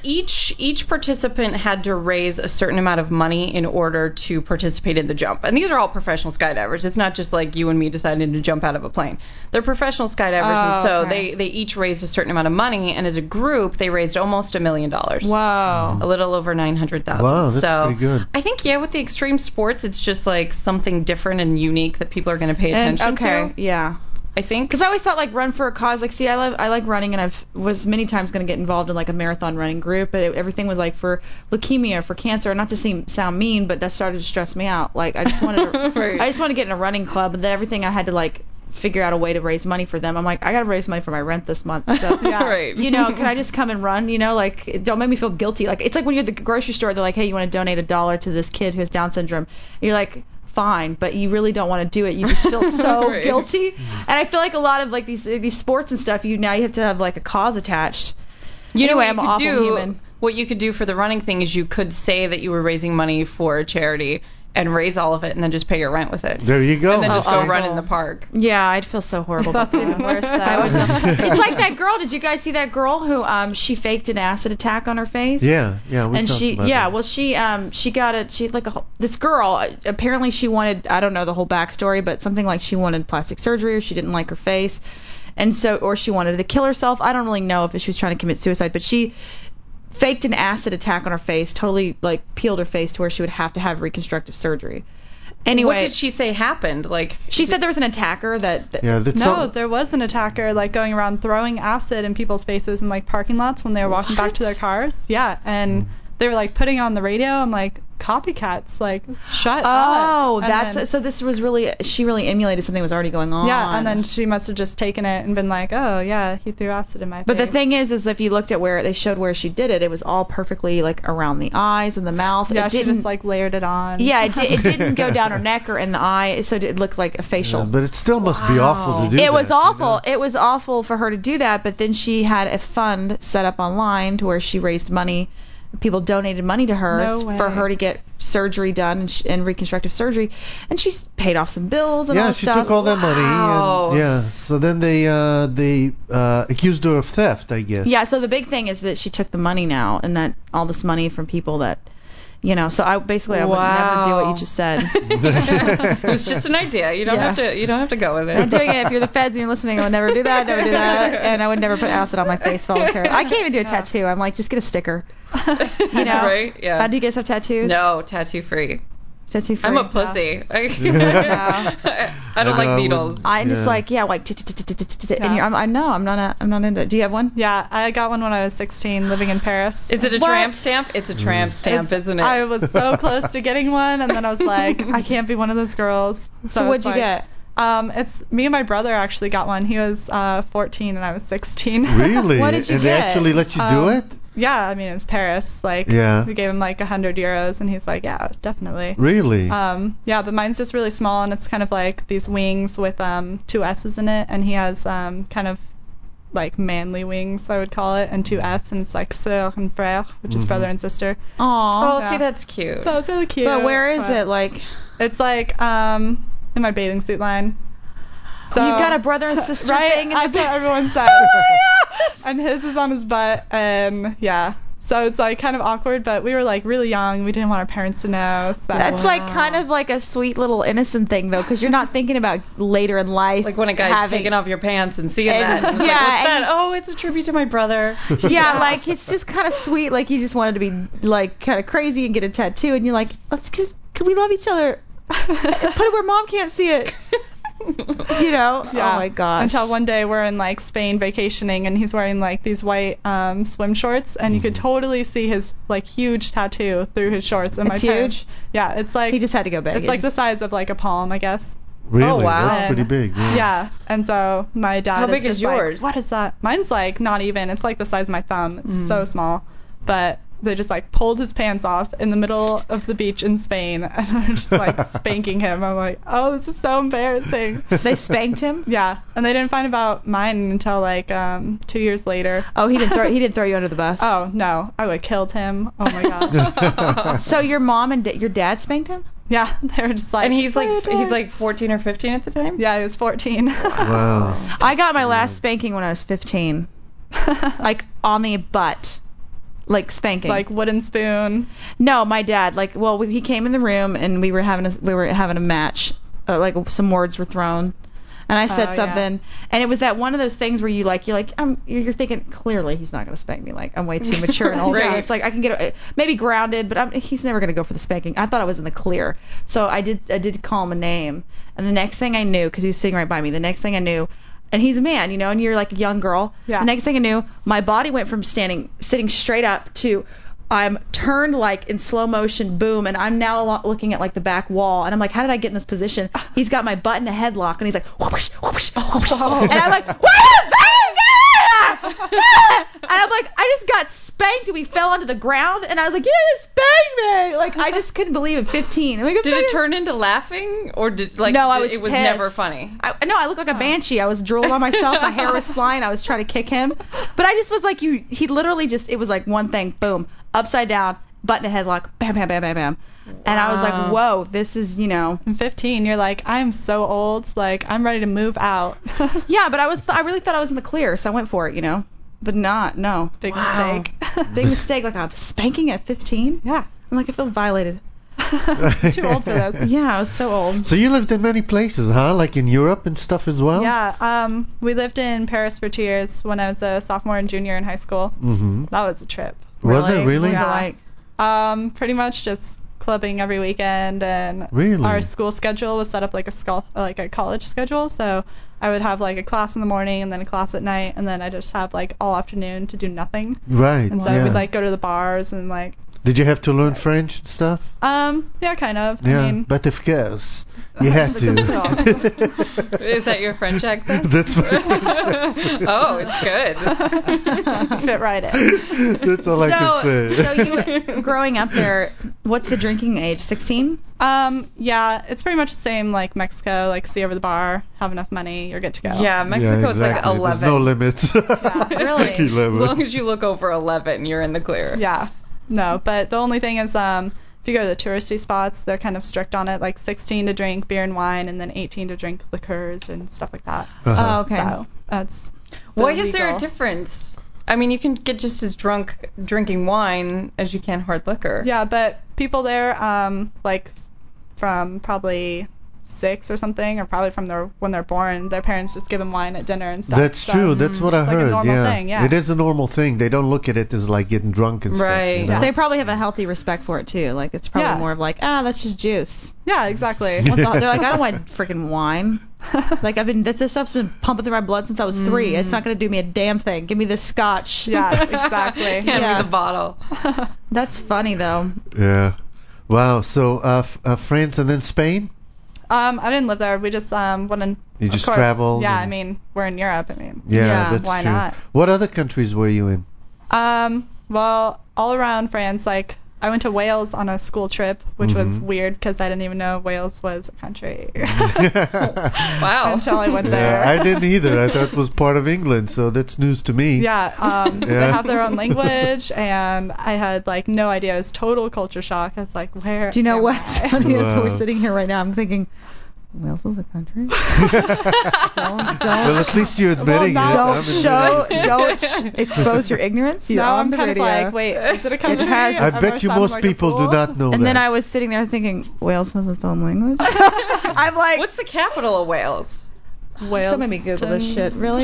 Each participant had to raise a certain amount of money in order to participate in the jump. And these are all professional skydivers. It's not just like you and me deciding to jump out of a plane. They're professional skydivers, and so they each raised a certain amount of money, and as a group, they raised almost $1 million. Wow. A little over 900,000. Wow, that's pretty good. I think, with the extreme sports, it's just like something different and unique that people are going to pay attention to. Yeah. I think. Because I always thought like run for a cause. Like, see, I like running, and was many times going to get involved in like a marathon running group, but everything was like for leukemia, for cancer. Not to sound mean, but that started to stress me out. Like, I just wanted to get in a running club, and then everything I had to like figure out a way to raise money for them. I'm like, I got to raise money for my rent this month. So, Right. Can I just come and run? Like, don't make me feel guilty. Like, it's like when you're at the grocery store, they're like, hey, you want to donate $1 to this kid who has Down syndrome? And you're like, fine, but you really don't want to do it. You just feel so Right. guilty. And I feel like a lot of like these sports and stuff, you have to have like a cause attached. Anyway, I'm an awful human. What you could do for the running thing is you could say that you were raising money for a charity and raise all of it, and then just pay your rent with it. There you go. And then just go awful. run in the park. Yeah, I'd feel so horrible about That's even that. worse, though. It's like that girl. Did you guys see that girl who she faked an acid attack on her face? Yeah. We And talked she, about yeah, that. well, she had like this girl. Apparently, she wanted, I don't know the whole backstory, but something like she wanted plastic surgery, or she didn't like her face, and so, or she wanted to kill herself. I don't really know if she was trying to commit suicide, but she faked an acid attack on her face, totally like peeled her face to where she would have to have reconstructive surgery. Anyway, What did she say happened? Like, she said there was an attacker that Yeah, that's No, there was an attacker like going around throwing acid in people's faces in like parking lots when they were walking back to their cars. Yeah, and they were like putting on the radio. I'm like, copycats, like shut up. Oh, And so this was she really emulated something that was already going on. yeah, and then she must have just taken it and been like, oh yeah, he threw acid in my face. But the thing is if you looked at where they showed where she did it, it was all perfectly like around the eyes and the mouth. yeah, it she didn't, just like layered it on. Yeah, it didn't go down her neck or in the eye, so it looked like a facial. Yeah, but it still must be awful to do that. It was awful. You know? It was awful for her to do that, but then she had a fund set up online to where she raised money. People donated money to her No way. for her to get surgery done and reconstructive surgery, and she's paid off some bills and all Yeah, that she stuff. took all that Wow. money. And, so then they accused her of theft, I guess. Yeah, so the big thing is that she took the money now, and that all this money from people that, so I would never do what you just said. it was just an idea. You don't Yeah. have to go with I'm it. doing it. If you're the feds and you're listening, I would never do that, and I would never put acid on my face voluntarily. I can't even do a tattoo. I'm like, just get a sticker. Right? Yeah. Do you guys have tattoos? No, tattoo free. Tattoo free. I'm a pussy. I don't I like know, needles. I'm just Yeah. like, and I'm not into it. Do you have one? Yeah, I got one when I was 16, living in Paris. Is it a What? tramp stamp? It's a tramp stamp, isn't it? I was so close to getting one, and then I was like, I can't be one of those girls. So what'd it's you like, get? It's me and my brother actually got one. He was 14 and I was 16. Really? What did you and get? they actually let you do it? Yeah, I mean, it was Paris. Like, Yeah. we gave him like 100 euros, and he's like, yeah, definitely. Really? Yeah, but mine's just really small, and it's kind of like these wings with 2 S's in it, and he has kind of like manly wings, I would call it, and 2 F's, and it's like sœur and frère, which is brother and sister. Aw. Oh, Yeah. see, that's cute. So it's really cute. But where is it? Like, It's like in my bathing suit line. So you've got a brother and sister right? thing in That's the what everyone says. And his is on his butt, and yeah. So it's like kind of awkward, but we were like really young. We didn't want our parents to know. So That's like kind of like a sweet little innocent thing though, because you're not thinking about later in life. Like when a guy's taking off your pants and seeing that. It's like, yeah, what's and- that? Oh, it's a tribute to my brother. Yeah, like it's just kind of sweet. Like you just wanted to be like kind of crazy and get a tattoo, and you're like, can we love each other? Put it where mom can't see it. Yeah. Oh my gosh. Until one day we're in like Spain vacationing, and he's wearing like these white swim shorts, and you could totally see his like huge tattoo through his shorts. And It's my parents, huge? yeah, it's like He just had to go big. it's like the size of like a palm, I guess. Really? Oh, wow. That's pretty big. Yeah. Yeah, and so my dad How is big just is yours? like, what is that? Mine's like not even. It's like the size of my thumb. It's so small. But they just like pulled his pants off in the middle of the beach in Spain, and they're just like spanking him. I'm like, oh, this is so embarrassing. They spanked him? Yeah, and they didn't find about mine until like 2 years later. Oh, he didn't throw you under the bus. Oh no, I would have killed him. Oh my god. So your mom and your dad spanked him? Yeah, they were just like. And he's like "Oh, Dad." 14 or 15 at the time? Yeah, he was 14. Wow. I got my last spanking when I was 15. Like on the butt. Like spanking. Like wooden spoon. No, my dad. Like, well, he came in the room and we were having a match. Like some words were thrown, and I said Oh, something, and it was that one of those things where you're thinking clearly he's not gonna spank me. Like I'm way too mature and old for Right. this. Like I can get maybe grounded, but he's never gonna go for the spanking. I thought I was in the clear, so I did call him a name, and the next thing I knew, because he was sitting right by me, the next thing I knew. And he's a man, and you're like a young girl. Yeah. The next thing I knew, my body went from sitting straight up to I'm turned like in slow motion, boom, and I'm now looking at like the back wall, and I'm like, how did I get in this position? He's got my butt in a headlock, and he's like, whoosh, whoosh, whoosh. And I'm like, and I'm like, I just got spanked, and we fell onto the ground, and I was like, yeah, spank me! Like I just couldn't believe it. 15. Like, Did it turn into laughing, or did like No, I was it was pissed. never funny? I looked like a banshee. I was drooling on myself. My hair was flying. I was trying to kick him. But I just was like, he literally just, it was like one thing, boom, upside down, butt in a headlock, bam, bam, bam, bam, bam. And I was like, whoa, this is, And 15, you're like, I'm so old. Like, I'm ready to move out. Yeah, but I really thought I was in the clear, so I went for it, But no. Big mistake. Big mistake. Like, I'm spanking at 15? Yeah. I'm like, I feel violated. Too old for this. Yeah, I was so old. So you lived in many places, huh? Like in Europe and stuff as well? Yeah, we lived in Paris for 2 years when I was a sophomore and junior in high school. Mm-hmm. That was a trip. Was it really? What was Yeah. it like? Pretty much just clubbing every weekend, and Really? our school schedule was set up like a college schedule. So I would have like a class in the morning and then a class at night, and then I just have like all afternoon to do nothing. Right. And so yeah. we'd like go to the bars and like. Did you have to learn French and stuff? Yeah, kind of. Yeah. I mean, But of course, you had to. Is that your French accent? That's my French accent. Oh, it's good. fit right in. That's all I can say. So you, growing up there, what's the drinking age? 16? Yeah, it's pretty much the same like Mexico. Like, see over the bar, have enough money, you're good to go. Yeah, Mexico's yeah, like exactly. 11. There's no limits. Really? As 11. long as you look over 11, you're in the clear. Yeah. No, but the only thing is, if you go to the touristy spots, they're kind of strict on it. Like 16 to drink beer and wine, and then 18 to drink liqueurs and stuff like that. Uh-huh. Oh, okay. So that's. Why is there a legal. difference? I mean, you can get just as drunk drinking wine as you can hard liquor. Yeah, but people there, like from probably 6 or something, or probably from when they're born, their parents just give them wine at dinner and stuff. That's So, true. That's what I it's like a heard. normal yeah. thing, yeah. It is a normal thing. They don't look at it as like getting drunk and stuff. Right. You know? They probably have a healthy respect for it too. Like it's probably Yeah. more of like, that's just juice. Yeah, exactly. They're like, I don't want freaking wine. Like this stuff's been pumping through my blood since I was 3. It's not gonna do me a damn thing. Give me this scotch. Yeah, exactly. Hand Yeah. me the bottle. That's funny though. Yeah. Wow. So France and then Spain? I didn't live there. We just went and. You of just course, traveled Yeah, and- I mean, we're in Europe. I mean. Yeah, Yeah, that's why true. not? What other countries were you in? Well, all around France, like I went to Wales on a school trip, which was Mhm. weird because I didn't even know Wales was a country Wow. until I went there. Yeah, I didn't either. I thought it was part of England, so that's news to me. Yeah, they Yeah. have their own language, and I had like no idea. It was total culture shock. I was like, where? Do you know am what's I? funny? That's Wow. we're sitting here right now. I'm thinking, Wales is a country. Well, at least you're admitting now- it. Don't I'm show, admitting it. don't expose your ignorance. You're Now on I'm the kind radio. of like, wait, is it a country? has- I Am bet you sounding most like a people do fool? not know and that. then I was sitting there thinking, Wales has its own language. I'm like, What's the capital of Wales? Wales. don't make me Google this shit. Really?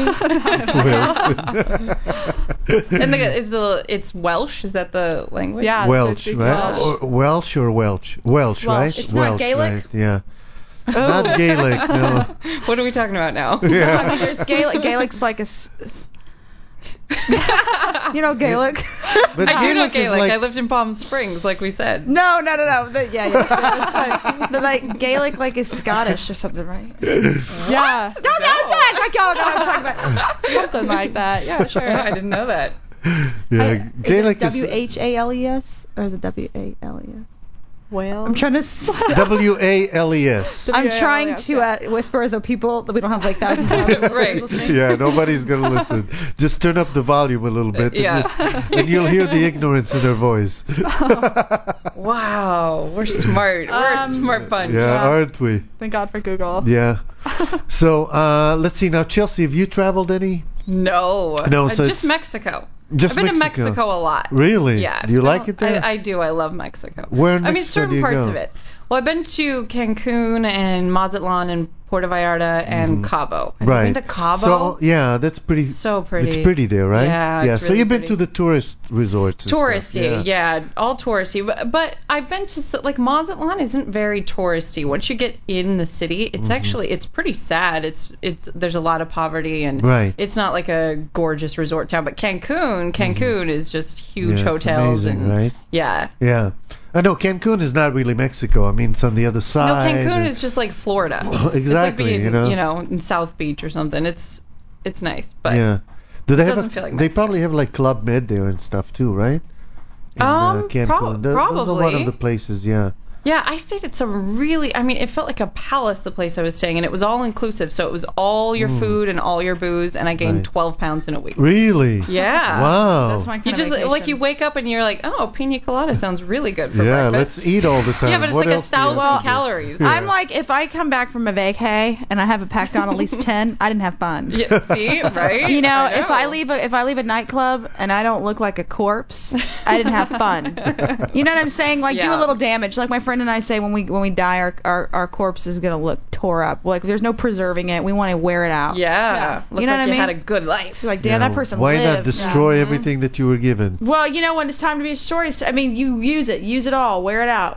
And it's Welsh? Is that the language? Yeah. Welsh, speak right? Welsh. Or Welsh or Welch? Welsh, right? It's not Welsh, Gaelic? right? Yeah. Oh. Not Gaelic, no. What are we talking about now? I mean, there's Gaelic. Gaelic's like a You know Gaelic? But I do know Gaelic is Gaelic. like I lived in Palm Springs, like we said. No. Yeah, that's fine. But like Gaelic, like is Scottish or something, right? Yeah. Don't act like y'all know what I'm talking about. Something like that. Yeah, sure. I didn't know that. yeah, Gaelic Is is it WHALES or is it WALES? Whales. I'm trying to. WALES. I'm trying to whisper as though people that we don't have like thousands of people Right. listening. Yeah, nobody's gonna listen. Just turn up the volume a little bit, Yeah. and you'll hear the ignorance in her voice. Wow, we're smart. We're a smart bunch. Yeah, aren't we? Thank God for Google. Yeah. So let's see now, Chelsea. Have you traveled any? No. No, so just it's- Mexico. Just I've been Mexico. to Mexico a lot. Really? Yeah. Do you so like it there? I do. I love Mexico. Where in I mean, Mexico certain do you parts go? of it. Well, I've been to Cancun and Mazatlan and Puerto Vallarta and Cabo. Have Right. you been to Cabo? So yeah, that's pretty. So pretty. It's pretty there, right? Yeah, Yeah. it's So really you've been pretty. to the tourist resorts. and stuff, Touristy, yeah, all touristy. But I've been to like Mazatlan isn't very touristy. Once you get in the city, it's actually it's pretty sad. It's there's a lot of poverty and Right. it's not like a gorgeous resort town. But Cancun is just huge Yeah, it's hotels amazing, and right? yeah. Yeah. I know Cancun is not really Mexico. I mean, it's on the other No, side. Cancun and- is just like Florida. Exactly, It's like being, you know. in South Beach or something. It's nice, but Yeah. Do they have? doesn't feel like They Mexico. probably have like Club Med there and stuff too, right? In, Cancun. Those are one probably. of the places. Yeah. yeah, I stayed at some really. I mean, it felt like a palace. The place I was staying, and it was all inclusive. So it was all your food and all your booze, and I gained Right. 12 pounds in a week. Really? Yeah. Wow. That's my kind You of just vacation. like you wake up and you're like, oh, pina colada sounds really good for Yeah. breakfast. Let's eat all the time. Yeah, but it's What like else do you have 1,000 to do? calories. Yeah. I'm like, if I come back from a vacay and I haven't packed on at least 10, I didn't have fun. Yeah, see, right? You know, I if I leave a nightclub and I don't look like a corpse, I didn't have fun. You know what I'm saying? Like do Yeah. a little damage. Like my friend and I say when we die, our corpse is gonna look tore up. Like there's no preserving it. We want to wear it out. Yeah. Look You know like what I you mean? had a good life. Like damn, Yeah, that person Why lived. not destroy everything that you were given? Well, you know when it's time to be a story. I mean, you use it all, wear it out.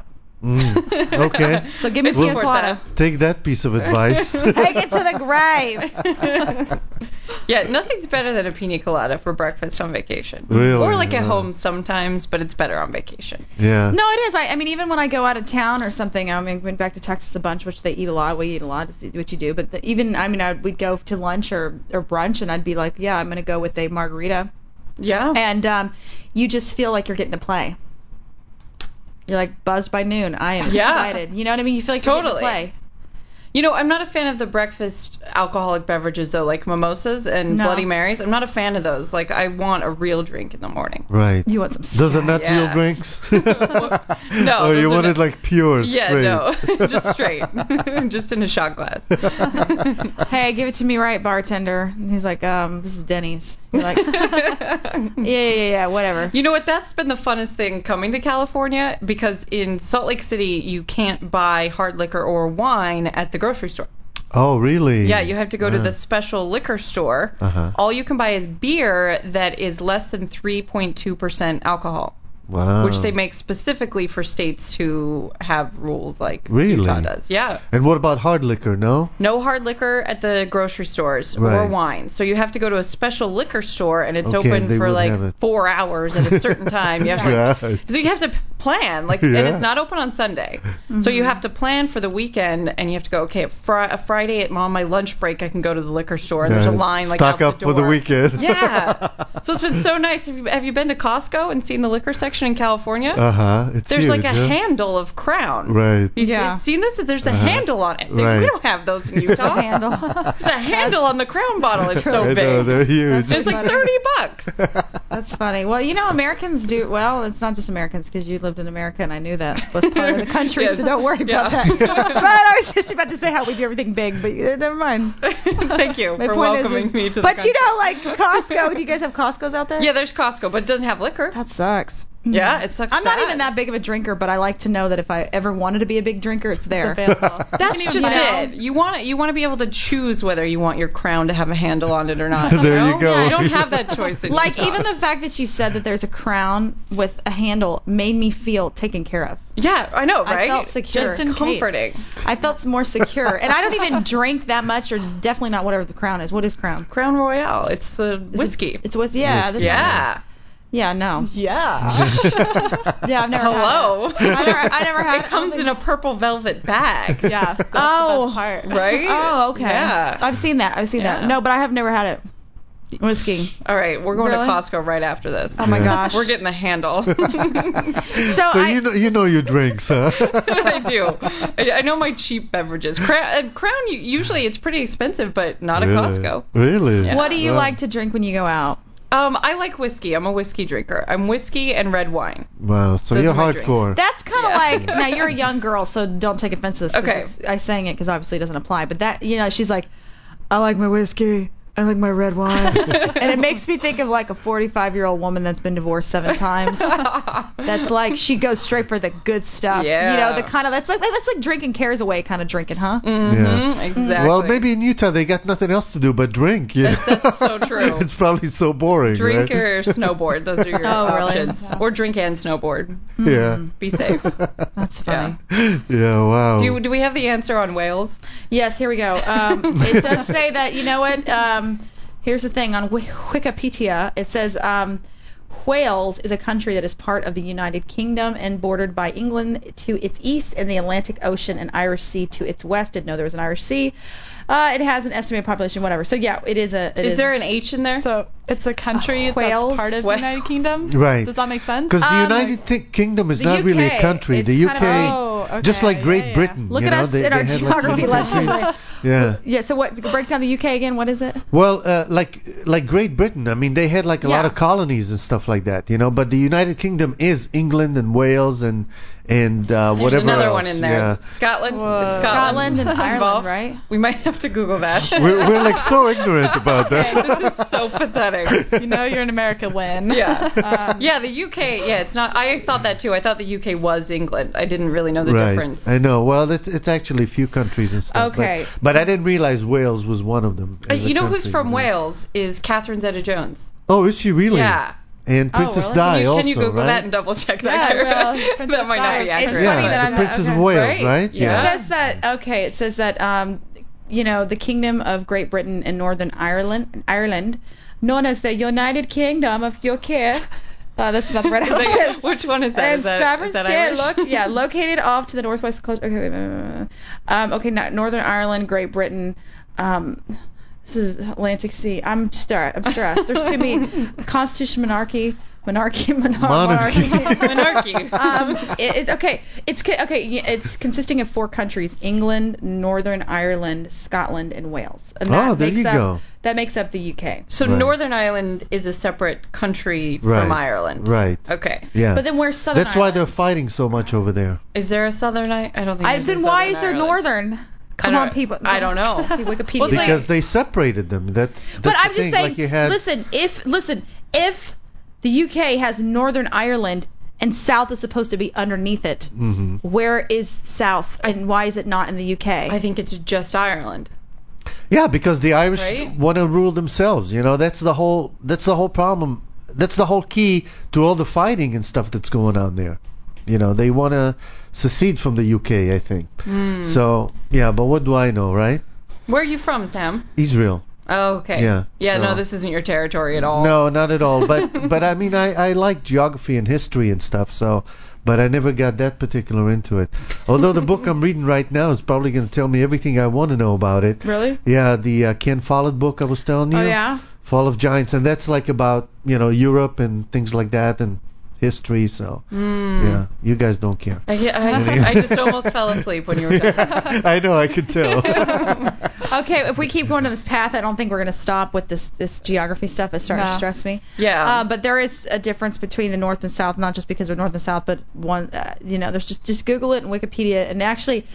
Okay. So give me I pina support colada. Take that piece of advice. Take it to the grave. Yeah, nothing's better than a pina colada for breakfast on vacation. Really? Or like at Yeah. home sometimes, but it's better on vacation. Yeah. No, it is. I mean, even when I go out of town or something, I mean, went back to Texas a bunch, which they eat a lot. We eat a lot. It's what you do. But we'd go to lunch or brunch, and I'd be like, yeah, I'm going to go with a margarita. Yeah. And you just feel like you're getting to play. You're like buzzed by noon. I am Yeah. excited. You know what I mean? You feel like you're getting to Totally. play. You know, I'm not a fan of the breakfast alcoholic beverages, though, like mimosas and No. Bloody Marys. I'm not a fan of those. Like, I want a real drink in the morning. Right. You want some Those are not Yeah. real drinks? No. Oh, those you are wanted not- like pure, Yeah, straight. no. Just straight. Just in a shot glass. Hey, give it to me right, bartender. And he's like, this is Denny's. You're like, yeah, whatever. You know what? That's been the funnest thing coming to California, because in Salt Lake City, you can't buy hard liquor or wine at the grocery store. Oh, really? Yeah, you have to go to the special liquor store. Uh-huh. All you can buy is beer that is less than 3.2% alcohol, Wow. which they make specifically for states who have rules like Really? Utah does. Yeah. And what about hard liquor? No. No hard liquor at the grocery stores or Right. wine. So you have to go to a special liquor store, and it's Okay, open they for would like have it. 4 hours at a certain time. You have to, Right. so you have to plan, like, Yeah. and it's not open on Sunday. So you have to plan for the weekend, and you have to go, okay, a Friday on my lunch break, I can go to the liquor store, and there's a line like Stock out up the for the door. weekend. Yeah. So it's been so nice. Have you been to Costco and seen the liquor section in California? It's There's huge, like a huh? handle of Crown. Right. You Yeah. seen this? There's a handle on it. Right. We don't have those in Utah. Handle. There's a handle on the Crown bottle. It's so I big. know, they're huge. It's like $30. That's funny. Well, you know, Americans do. Well, it's not just Americans, because you lived in America, and I knew that was part of the country, Yes. so don't worry about Yeah. that. But I was just about to say how we do everything big, but never mind. Thank you My for point welcoming is, me to the but country. you know, like Costco. Do you guys have Costco's out there? Yeah, there's Costco, but it doesn't have liquor. That sucks. Yeah, it sucks. I'm not bad. even that big of a drinker, but I like to know that if I ever wanted to be a big drinker, it's there. It's available. That's Just just it. You want to be able to choose whether you want your crown to have a handle on it or not. There you know? go. Yeah, you don't have that choice. In Like, Utah. even the fact that you said that there's a crown with a handle made me feel taken care of. Yeah, I know, I right? felt secure. Just in case. comforting. I felt more secure. And I don't even drink that much, or definitely not whatever the crown is. What is crown? Crown Royale. It's whiskey. It's whiskey. Yeah. This Yeah. Yeah, no. Yeah. Yeah, I've never Hello. had it. I never had It comes in a purple velvet bag. Yeah. That's Oh. the best part. Right? Oh, okay. Yeah. I've seen that. Yeah. No, but I have never had it. Whiskey. All right, we're going Really? to Costco right after this. Oh my gosh. We're getting the handle. So So you know your drinks, huh? I do. I know my cheap beverages. Crown, usually it's pretty expensive, but not at Costco. Really? Yeah. what do you Wow. like to drink when you go out? I like whiskey. I'm a whiskey drinker. I'm whiskey and red wine. Wow. So Those you're are my hardcore. That's kind of Yeah. like, now you're a young girl, so don't take offense to this. 'cause Okay. I sang it because obviously it doesn't apply, but that, she's like, I like my whiskey. I like my red wine. And it makes me think of like a 45-year-old woman that's been divorced 7 times. That's like, she goes straight for the good stuff. Yeah. The kind of, that's like drinking cares away kind of drinking, huh? Yeah. Exactly. Well, maybe in Utah they got nothing else to do but drink. You know? That's so true. It's probably so boring, Drink right? or snowboard. Those are your Oh, really? options. Or drink and snowboard. Yeah. Be safe. That's funny. Yeah. Wow. Do we have the answer on whales? Yes, here we go. It does say that, you know what? Here's the thing. On Wikipedia, it says Wales is a country that is part of the United Kingdom and bordered by England to its east and the Atlantic Ocean and Irish Sea to its west. Didn't know there was an Irish Sea. It has an estimated population, whatever. So, yeah, it is a... Is there an H in there? So it's a country Wales. that's part of the Wales. United Kingdom? Right. Does that make sense? Because the United Kingdom is the not really a UK, country. it's The kind UK, of- Oh, okay. just like Great Yeah, yeah. Britain. Look you at know, us they in our had, like, geography little lessons. countries. Yeah. Yeah, so what? Break down the UK again. What is it? Well, like Great Britain, I mean, they had like a lot Yeah. of colonies and stuff like that, you know. But the United Kingdom is England and Wales and whatever There's another else. one in there. Yeah. Scotland. Whoa. Is Scotland and Ireland, involved? right? We might have to Google that. We're like so ignorant about that. This is so pathetic. You know you're in America when. Yeah. Yeah, the UK, it's not. I thought that too. I thought the UK was England. I didn't really know the Right. difference. I know. Well, it's actually a few countries and stuff. Okay. But I didn't realize Wales was one of them. as a You know who's country, from you know. Wales? Is Catherine Zeta-Jones. Oh, is she really? Yeah. And Princess really? Di also, Can you Google right? that and double check Yeah, that? well, that Princess might Di not is- be it's accurate. funny Yeah, that the I'm- Princess okay. of Wales, Right? right? Yeah. It says that it says that the Kingdom of Great Britain and Northern Ireland, known as the United Kingdom of UK. That's not the right option. Which one is that? And Is that, sovereign is that state, Irish? located off to the northwest coast. Okay, Northern Ireland, Great Britain. This is Atlantic Sea. I'm stressed. There's too many. Constitution, monarchy. Monarchy. Monarchy. It's consisting of 4 countries: England, Northern Ireland, Scotland, and Wales. And Oh, there you go. That makes up the UK. So Right. Northern Ireland is a separate country Right. from Ireland. Right. Okay. Yeah. But then where's Southern That's why Ireland? they're fighting so much over there. Is there a Southern I don't think. there's a Then why Southern is there Ireland. Northern? Come on, people. I don't know. See Wikipedia. Well, it's like- Because they separated them. That's But the I'm just thing. saying. Like you had, Listen, if the UK has Northern Ireland and South is supposed to be underneath it, Mhm. where is South and why is it not in the UK? I think it's just Ireland. Yeah, because the Irish Right? want to rule themselves. You know, that's the whole problem. That's the whole key to all the fighting and stuff that's going on there. You know, they want to secede from the UK, I think. So, yeah, but what do I know, right? Where are you from, Sam? Israel. Oh, okay. Yeah, Yeah, so- no, this isn't your territory at all. No, not at all. But I mean, I like geography and history and stuff, so, but I never got that particular into it. Although the book I'm reading right now is probably going to tell me everything I want to know about it. Really? Yeah, the Ken Follett book I was telling you. Oh yeah. Fall of Giants, and that's like about, you know, Europe and things like that and history. So yeah, you guys don't care. I just almost fell asleep when you were talking. I know, I could tell. Okay, if we keep going to this path, I don't think we're going to stop with this geography stuff. It's starting to No. stress me. Yeah. But there is a difference between the North and South, not just because of North and South, but one, there's just Google it in Wikipedia, and actually,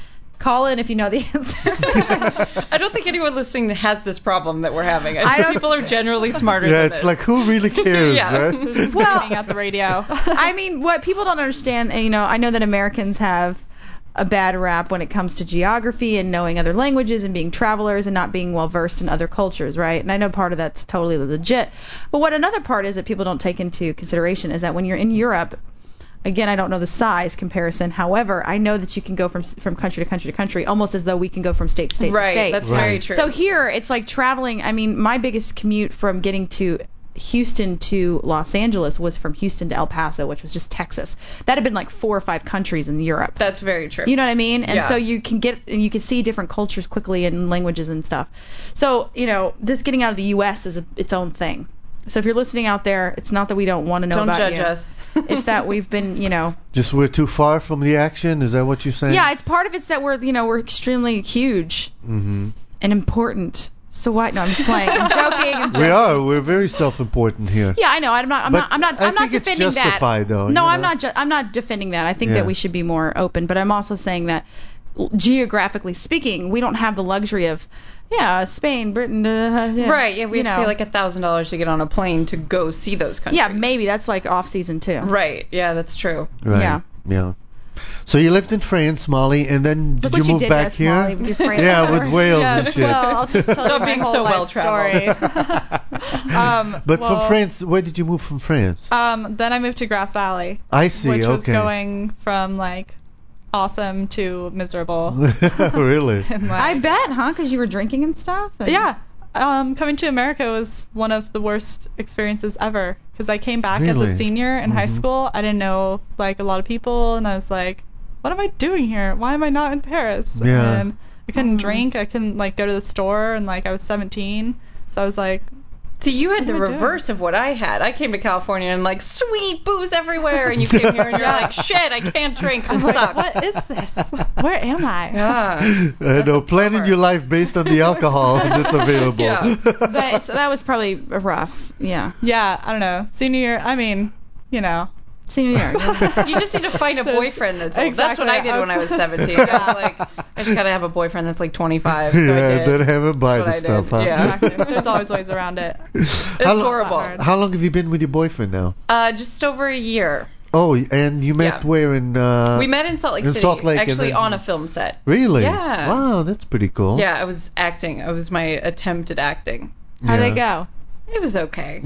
Call in if you know the answer. I don't think anyone listening has this problem that we're having. I think people are generally smarter than it's this. like, who really cares, Yeah. right? Just screaming at the radio. I mean, what people don't understand, and I know that Americans have a bad rap when it comes to geography and knowing other languages and being travelers and not being well versed in other cultures, right? And I know part of that's totally legit. But what another part is that people don't take into consideration is that when you're in Europe, again, I don't know the size comparison. However, I know that you can go from country to country to country almost as though we can go from state to state to state. That's very true. So here, it's like traveling. I mean, my biggest commute from getting to Houston to Los Angeles was from Houston to El Paso, which was just Texas. That had been like 4 or 5 countries in Europe. That's very true. You know what I mean? And Yeah. so you can see different cultures quickly and languages and stuff. So, this getting out of the U.S. is its own thing. So if you're listening out there, it's not that we don't want to know Don't about judge you. us. It's that we've been, Just we're too far from the action? Is that what you're saying? Yeah, it's part of it's that we're extremely huge and important. So why? No, I'm just playing. I'm joking. We are. We're very self-important here. Yeah, I know. I'm not think it's defending that. justified, though, No, you I'm know? not. I'm not defending that. I think Yeah. that we should be more open. But I'm also saying that geographically speaking, we don't have the luxury of, Spain, Britain. Right, yeah, we have to pay like $1,000 to get on a plane to go see those countries. Yeah, maybe that's like off season too. Right, yeah, that's true. Right. Yeah. So you lived in France, Molly, and then Look did what you you move did back to us, here? Molly, with your France Yeah, story. with Wales and Yes, shit. well, I'll just tell Stop you my being whole so life story. But well, from France, where did you move from France? Then I moved to Grass Valley, I see. which was Okay. going from like awesome to miserable. Really? And, like, I bet, huh? Because you were drinking and stuff. And Yeah. Coming to America was one of the worst experiences ever because I came back as Really? a senior in high school. I didn't know like a lot of people, and I was like, what am I doing here? Why am I not in Paris? Yeah. And I couldn't drink. I couldn't like go to the store, and like I was 17, so I was like, See, you had the What am I doing? reverse of what I had. I came to California and like, sweet booze everywhere, and you came here and you're like, shit, I can't drink. This sucks. what is this? Where am I? Yeah. I know, planning your life based on the alcohol that's available. Yeah. But that was probably rough. Yeah. Yeah, I don't know. Senior year, I mean, Senior year. You just need to find a boyfriend that's old. That's what Exactly. I did when I was 17. I was like, I just gotta have a boyfriend that's like 25. So I Yeah, did. then have him buy the That's what I stuff, did. huh? Yeah. Exactly. There's always ways around it. It's How lo- horrible. How long have you been with your boyfriend now? Just over a year. Oh, and you met Yeah. where in? We met in Salt Lake in City, Salt Lake, and actually then- on a film set. Really? Yeah. Wow, that's pretty cool. Yeah, I was acting. It was my attempt at acting. How'd it go? It was okay.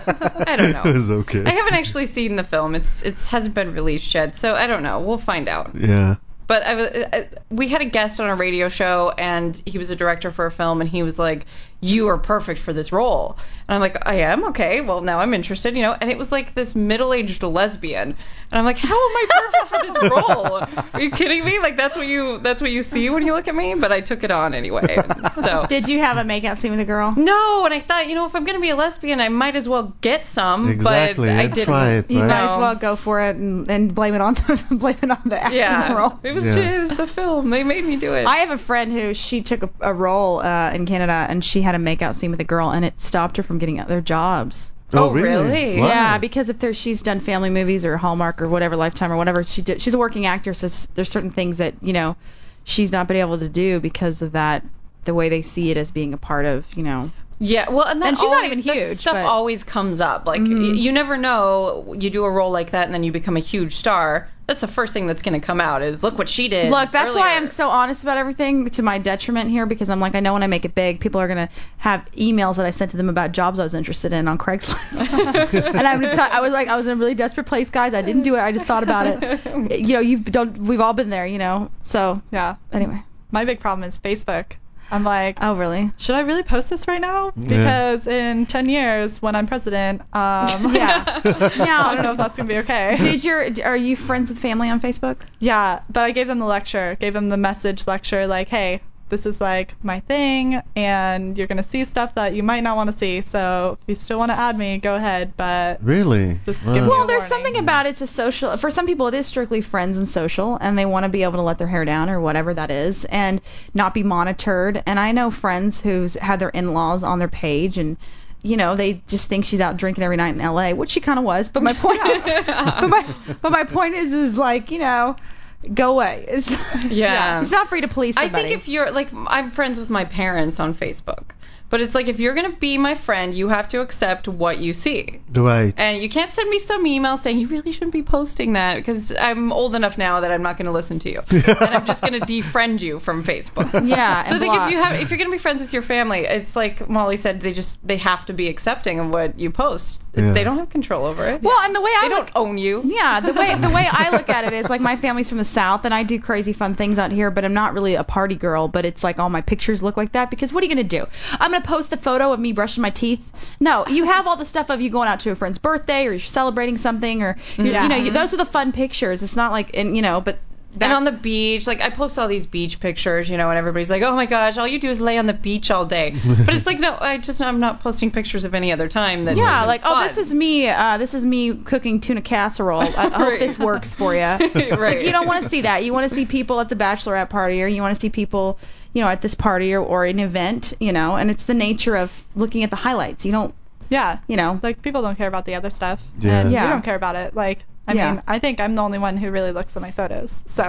I don't know. It was okay. I haven't actually seen the film. It hasn't been released yet, so I don't know. We'll find out. Yeah. But we had a guest on a radio show, and he was a director for a film, and he was like, "You are perfect for this role." And I'm like, "I am? Okay. Well, now I'm interested, you know." And it was like this middle-aged lesbian, and I'm like, "How am I perfect for this role? Are you kidding me? Like that's what you see when you look at me?" But I took it on anyway. So Did you have a makeout scene with a girl? no, and I thought, if I'm gonna be a lesbian, I might as well get some. Exactly. But I and didn't. try it, You right? might as well go for it and blame it on the acting Yeah, role. it was the film. They made me do it. I have a friend who she took a role in Canada and she had a makeout scene with a girl and it stopped her from getting other jobs. Oh, really? Wow. Yeah, because if she's done family movies or Hallmark or whatever, Lifetime or whatever, she's a working actor, so there's certain things that she's not been able to do because of that, the way they see it as being a part of Yeah, well, and, that And she's not always, even that huge, stuff but- always comes up. Like, you never know. You do a role like that, and then you become a huge star. That's the first thing that's going to come out is, look what she did. Look, that's why earlier. I'm so honest about everything, to my detriment here, because I'm like, I know when I make it big, people are going to have emails that I sent to them about jobs I was interested in on Craigslist. And I was in a really desperate place, guys. I didn't do it. I just thought about it. We've all been there, So, Yeah. anyway. My big problem is Facebook. I'm like, Oh, really? should I really post this right now? Because in 10 years, when I'm president, Yeah. I don't know Now, if that's gonna be okay. are you friends with family on Facebook? Yeah, but I gave them the lecture, gave them the message lecture, like, hey, this is like my thing, and you're gonna see stuff that you might not want to see. So if you still want to add me, go ahead. But Really? Just Wow. give me Well, a there's warning. something about it's a social. For some people, it is strictly friends and social, and they want to be able to let their hair down or whatever that is, and not be monitored. And I know friends who's had their in-laws on their page, and they just think she's out drinking every night in L.A., which she kind of was. But my point is, but my point is like, go away. It's not free to please I somebody. think if you're like, I'm friends with my parents on Facebook. But it's like, if you're going to be my friend, you have to accept what you see. Right. And you can't send me some email saying you really shouldn't be posting that, because I'm old enough now that I'm not going to listen to you. And I'm just going to defriend you from Facebook. Yeah. So I think if you're going to be friends with your family, it's like Molly said, they have to be accepting of what you post. Yeah. They don't have control over it. Well, and the way they don't own you. Yeah, the way I look at it is like, my family's from the South, and I do crazy fun things out here, but I'm not really a party girl. But it's like, all my pictures look like that, because what are you gonna do? I'm gonna post the photo of me brushing my teeth? No, you have all the stuff of you going out to a friend's birthday, or you're celebrating something, or those are the fun pictures. It's not like, but. And on the beach, like, I post all these beach pictures, and everybody's like, oh my gosh, all you do is lay on the beach all day. But it's like, no, I'm not posting pictures of any other time. That like, fun. oh, this is me cooking tuna casserole. I hope this works for you. Right. Like, you don't want to see that. You want to see people at the bachelorette party, or you want to see people, at this party or an event, and it's the nature of looking at the highlights. You don't. Yeah. Like, people don't care about the other stuff. Yeah. And Yeah. we don't care about it. Like, I mean, I think I'm the only one who really looks at my photos. So.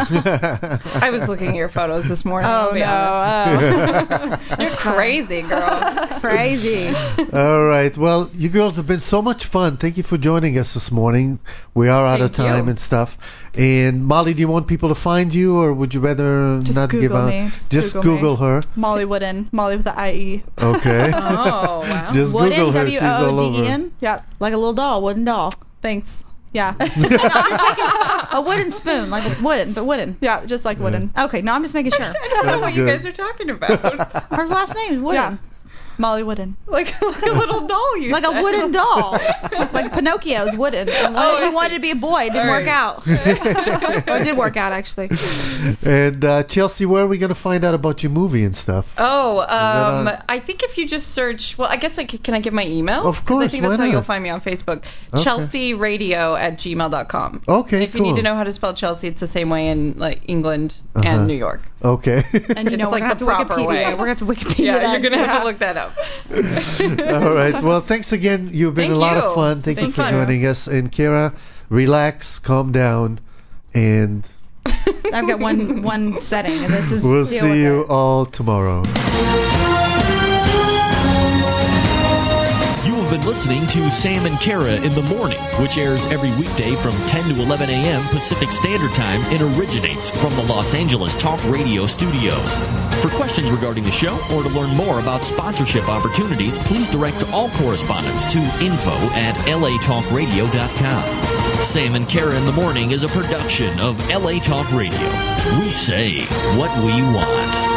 I was looking at your photos this morning. Oh, I'll be honest. You're crazy, girl. Crazy. All right. Well, you girls have been so much fun. Thank you for joining us this morning. We are out of Thank time you. and stuff. And Molly, do you want people to find you, or would you rather Just not give Google out? me. Just Google Google me. her. Molly Wooden. Molly with the IE. Okay. Oh, wow. Just Wooden, Google her. She's all over. W-O-O-D-E-N? Yep. Like a little doll, wooden doll. Thanks. Yeah. A wooden spoon, like wooden, but wooden. Yeah, just like Wooden. Okay, no, I'm just making sure. I don't know That's what you good. guys are talking about. Her last name is Wooden. Yeah. Molly Wooden. like a little doll, you Like said. a wooden doll. Like Pinocchio's wooden. He wanted to be a boy. It didn't All work right. out. Well, it did work out, actually. And Chelsea, where are we going to find out about your movie and stuff? Oh, on- I think if you just search, well, I guess can I give my email? Of 'Cause course, I think that's why how not? you'll find me on Facebook. Okay. ChelseaRadio@gmail.com. Okay, If you need cool. to know how to spell Chelsea, it's the same way in like England Uh-huh. and New York. Okay. And It's we're like gonna have the to proper Wikipedia. way. We're gonna have to Wikipedia. Yeah, that. you're gonna have to look that up. All right. Well, thanks again. You've been Thank a lot you. of fun. Thank you Thank for you. joining us. And Kira, relax, calm down, and I've got one setting, and this is. we'll deal see with you it. all tomorrow. You have been listening to Sam and Kara in the Morning, which airs every weekday from 10 to 11 a.m. Pacific Standard Time and originates from the Los Angeles Talk Radio studios. For questions regarding the show or to learn more about sponsorship opportunities, please direct all correspondence to info@latalkradio.com. Sam and Kara in the Morning is a production of LA Talk Radio. We say what we want.